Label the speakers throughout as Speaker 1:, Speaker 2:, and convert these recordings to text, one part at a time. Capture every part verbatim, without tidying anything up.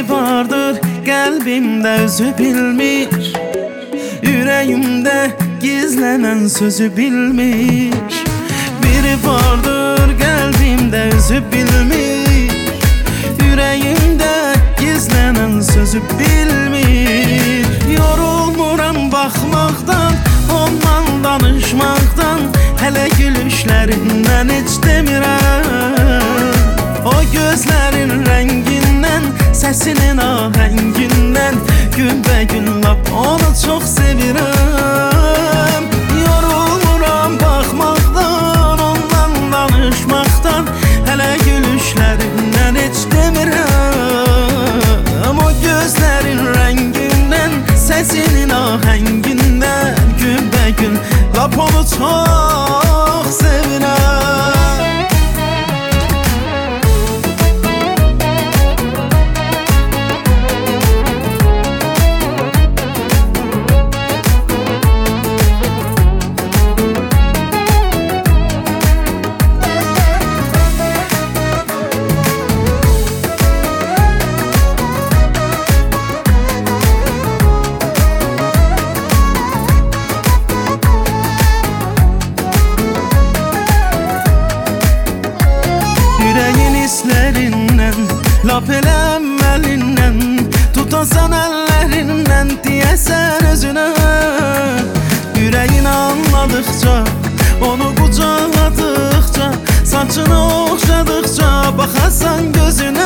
Speaker 1: vardır qəlbimdə özü bilmir, ürəyimdə gizlənən sözü bilmir. Biri vardır qəlbimdə özü bilmir, ürəyimdə gizlənən sözü bilmir. Yorulmuram baxmaqdan, ondan danışmaqdan, hələ gülüşlərindən heç demirəm. O gözlərin rəngindən, səsinin ahəngindən, günbəgün lap onu çox sevirəm. Yorulmuram baxmaqdan, ondan danışmaqdan, hələ gülüşlərindən heç demirəm. O gözlərin rəngindən, səsinin ahəngindən, günbəgün lap onu çox sevirəm. Hislərindən, lap elə əvvəlindən, tutasan əllərindən, deyəsən özünə. Ürəyin anladıqca, onu qucaqladıqca, saçını oxşadıqca, baxasan gözünə.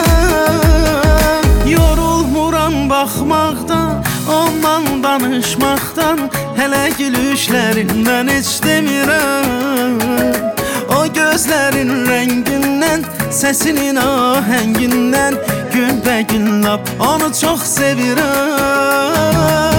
Speaker 1: Yorulmuram baxmaqdan, ondan danışmaqdan, hələ gülüşlərindən heç demirəm. O gözlərin rəngindən, səsinin ahəngindən, günbəgün lap onu çox sevirəm.